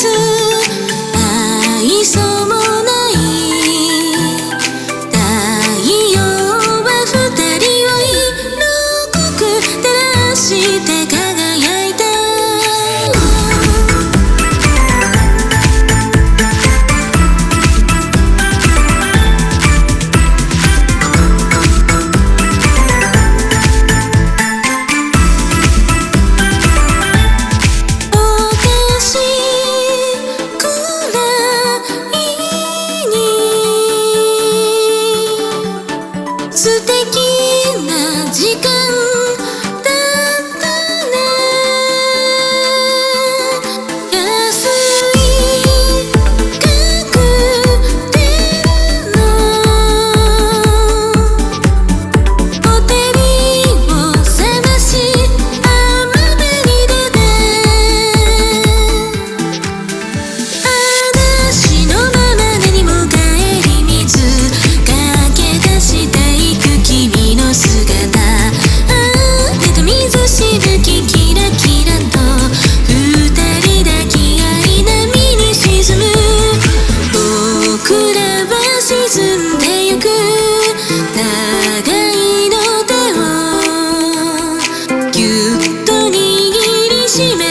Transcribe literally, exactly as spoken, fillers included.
愛想もない太陽は二人を色濃く照らして輝いた。素敵な時間だったね。安いカクテルのホテルを探し浜辺に出て、話のまま何も帰り見ず駆け出した君の姿、妬みずしぶきキラキラと二人抱き合い波に沈む。僕らは沈んでゆく。互いの手をぎゅっと握りしめ